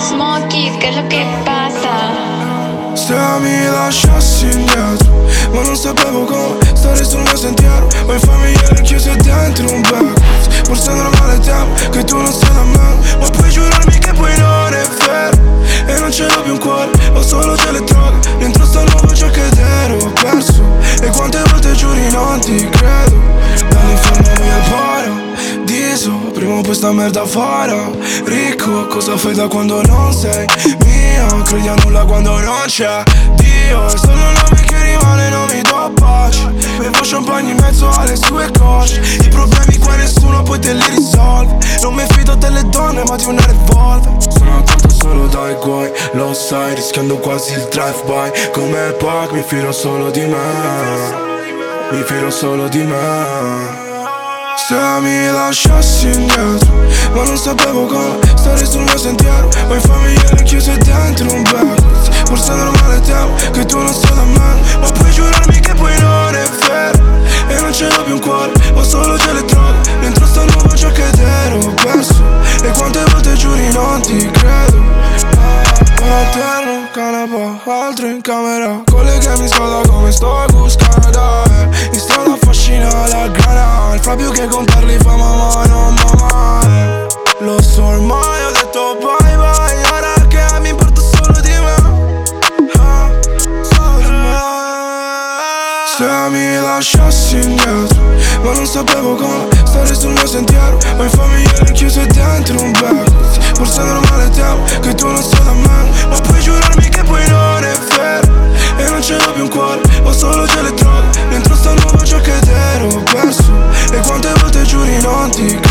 Smokey, che è lo che passa? Se mi lasciassi indietro, ma non sapevo come stare sul mio sentiero. Ho in famiglia chiuse dentro un backwards. Forse è normale temo che tu non stai da me, ma puoi giurarmi che poi non è vero. E non ce l'ho più un cuore, ho solo delle droghe. Dentro sta nuovo gioco ed ero perso. E quante volte giuri non ti credo. Dall'inferno mi al paradiso, prima o poi sta merda farà ricco. Cosa fai da quando non sei mio? Credi a nulla quando non c'è Dio. È solo un nome che rimane, non mi do pace. Bevo champagne in mezzo alle sue cosce. I problemi qua nessuno poi te li risolve. Non mi fido delle donne ma di una revolver. Sono attento solo dai guai, lo sai, rischiando quasi il drive-by. Come Pac mi fido solo di me. Mi fido solo di me. Se mi lasciassi indietro, ma non sapevo come stare sul mio sentiero. Ho in famiglia chiuse dentro un backwards. Forse è normale temo che tu non stai da me, ma puoi giurarmi che poi non è vero. E non ce l'ho più un cuore, ho solo delle droghe. Dentro sta nuovo gioco ed ero perso. E quante volte giuri non ti credo. Terno, canapa, altro in camera. Con le che mi scoda come sto a Cuscada. Mi strada affascina la grana. Il fra più che contarli fa mamma, non mamma. Lo so ormai, ho detto bye bye. Ora che mi importa solo di me, solo di me. Se mi lasciassi indietro, ma non sapevo come stare sul mio sentiero. Ho in famiglia chiuse dentro un backwards. Forse è normale temo che tu non stai da me, ma puoi giurarmi che poi non è vero. E non ce l'ho più un cuore, ho solo delle droghe. Dentro sta nuovo gioco ed ero perso. E quante volte giuri non ti